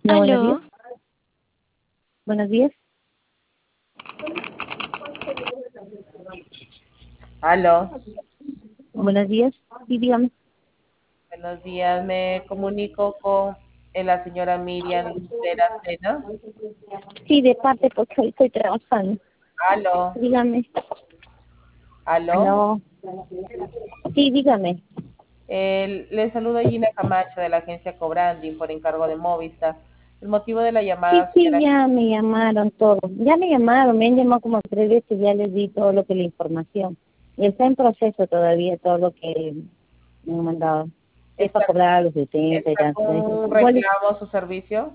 Hola, buenos días. Aló, Buenos días. Aló, Buenos días. Sí, dígame. buenos días. Me comunico con la señora Miriam Lucera Sena. Sí, de parte porque hoy estoy trabajando. Aló, Dígame. aló. Aló. Sí, dígame. Le saludo Gina Camacho de la agencia Cobrandi por encargo de Movistar. El motivo de la Sí, llamada, sí, señora, ya me llamaron todos. Ya me llamaron, me han llamado como 3 veces, ya les di todo lo que la información. Y está en proceso todavía todo lo que me han mandado. Es para ¿está, cobrar a los 70 y está tal. con un Igual reclamo su servicio?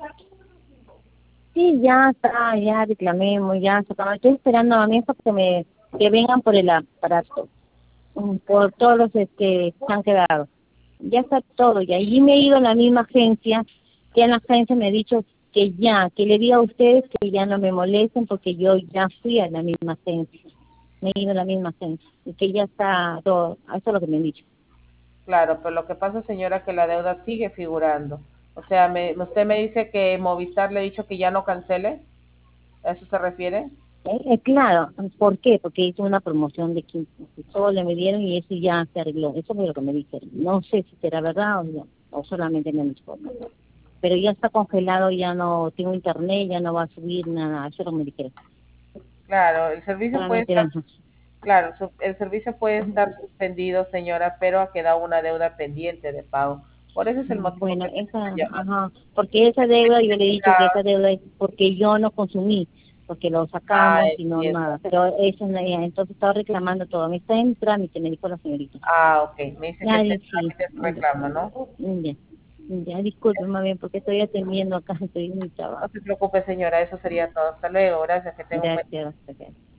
sí, ya está, ya reclamemos, ya sacamos. Estoy esperando a mí que vengan por el aparato, por todos los que se han quedado. Ya está todo, y allí me he ido a la misma agencia, que en la agencia me ha dicho que le diga a ustedes que ya no me molesten porque yo ya fui a la misma agencia, me he ido a la misma agencia, y que ya está todo, eso es lo que me han dicho. Claro, pero lo que pasa, señora, que la deuda sigue figurando. O sea, usted me dice que Movistar le ha dicho que ya no cancele. ¿A eso se refiere? Claro, ¿por qué? Porque hizo una promoción de 15, todo le me dieron y eso ya se arregló, eso fue lo que me dijeron. No sé si será verdad o no, o solamente me han informado. Pero ya está congelado, ya no tengo internet, ya no va a subir nada, eso no me dijeron. Claro, el servicio puede Solamente estar. eran... Claro, el servicio puede estar suspendido, señora, pero ha quedado una deuda pendiente de pago. Por eso es el motivo Bueno, que se está llamando. ajá, porque esa deuda, yo le he dicho que esa deuda es porque yo no consumí, porque lo Ah, sacamos y no entiendo. nada, pero eso no, entonces estaba reclamando todo, me está en trámite, me dijo la señorita. Ah, ok. Me dice que Ya, está en sí, trámite su reclamo, ¿no? ya, ya, disculpe más bien, porque estoy atendiendo acá, estoy en mi No trabajo. se preocupe, señora, eso sería todo. Hasta luego. Gracias, que tenga un buen día. Gracias, gracias.